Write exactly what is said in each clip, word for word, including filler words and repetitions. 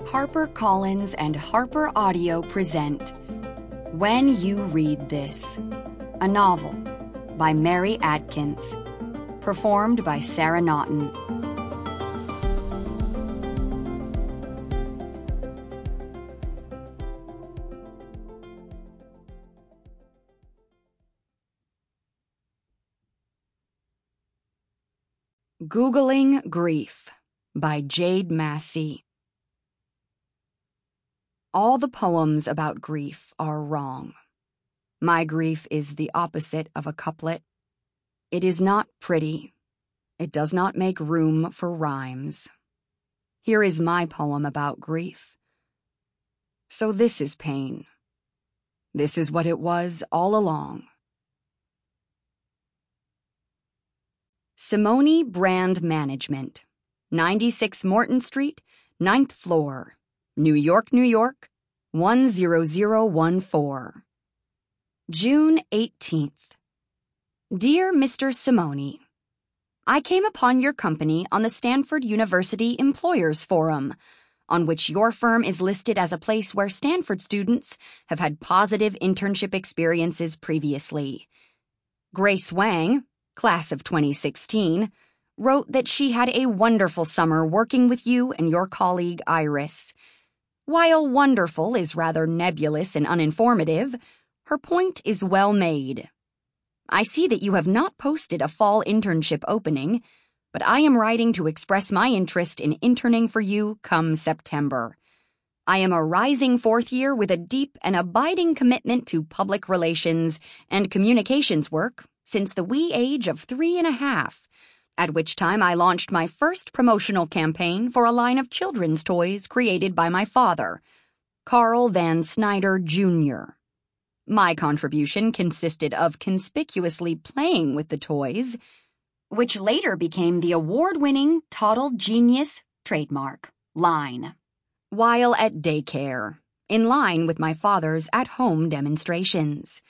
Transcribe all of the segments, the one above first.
HarperCollins and Harper Audio present When You Read This, a novel by Mary Adkins, performed by Sarah Naughton. Googling Grief by Jade Massey. All the poems about grief are wrong. My grief is the opposite of a couplet. It is not pretty. It does not make room for rhymes. Here is my poem about grief. So this is pain. This is what it was all along. Simone Brand Management, ninety-six Morton Street, ninth floor, New York, New York, one zero zero one four. June eighteenth. Dear Mister Simone, I came upon your company on the Stanford University Employers Forum, on which your firm is listed as a place where Stanford students have had positive internship experiences previously. Grace Wang, class of twenty sixteen, wrote that she had a wonderful summer working with you and your colleague Iris. While wonderful is rather nebulous and uninformative, her point is well made. I see that you have not posted a fall internship opening, but I am writing to express my interest in interning for you come September. I am a rising fourth year with a deep and abiding commitment to public relations and communications work since the wee age of three and a half, at which time I launched my first promotional campaign for a line of children's toys created by my father, Carl Van Snyder, Junior My contribution consisted of conspicuously playing with the toys, which later became the award-winning Toddle Genius trademark line, while at daycare, in line with my father's at-home demonstrations.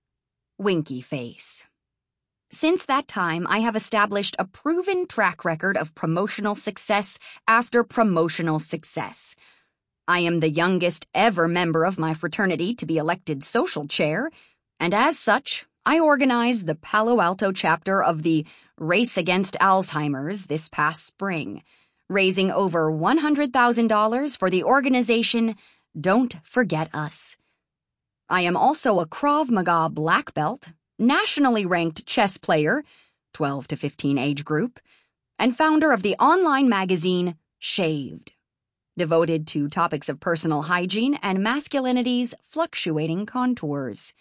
Winky face. Since that time, I have established a proven track record of promotional success after promotional success. I am the youngest ever member of my fraternity to be elected social chair, and as such, I organized the Palo Alto chapter of the Race Against Alzheimer's this past spring, raising over one hundred thousand dollars for the organization Don't Forget Us. I am also a Krav Maga black belt, nationally ranked chess player, twelve to fifteen age group, and founder of the online magazine Shaved, devoted to topics of personal hygiene and masculinity's fluctuating contours.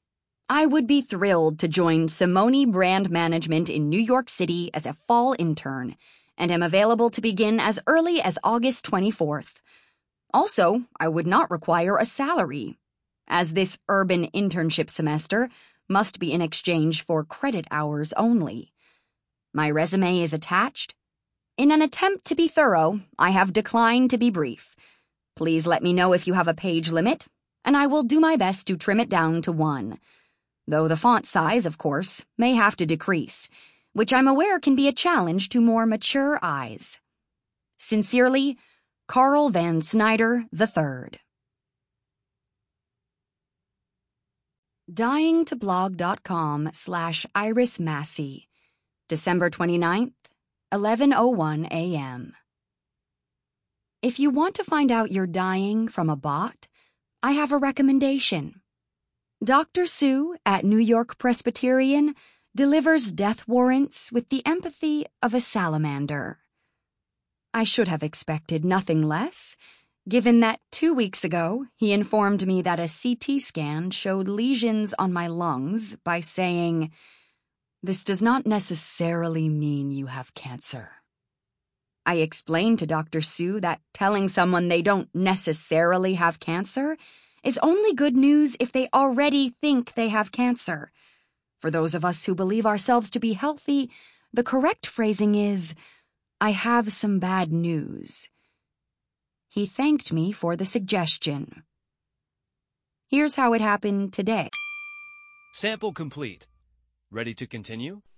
I would be thrilled to join Simone Brand Management in New York City as a fall intern, and am available to begin as early as August twenty-fourth. Also, I would not require a salary, as this urban internship semester must be in exchange for credit hours only. My resume is attached. In an attempt to be thorough, I have declined to be brief. Please let me know if you have a page limit, and I will do my best to trim it down to one. Though the font size, of course, may have to decrease, which I'm aware can be a challenge to more mature eyes. Sincerely, Carl Van Snyder the third. dyingtoblog.com slash Iris Massey, December twenty-ninth, eleven oh one a.m. If you want to find out you're dying from a bot, I have a recommendation. Doctor Sue at New York Presbyterian delivers death warrants with the empathy of a salamander. I should have expected nothing less, given that two weeks ago he informed me that a C T scan showed lesions on my lungs by saying, "This does not necessarily mean you have cancer." I explained to Doctor Sue that telling someone they don't necessarily have cancer is only good news if they already think they have cancer. For those of us who believe ourselves to be healthy, the correct phrasing is, "I have some bad news." He thanked me for the suggestion. Here's how it happened today. Sample complete. Ready to continue?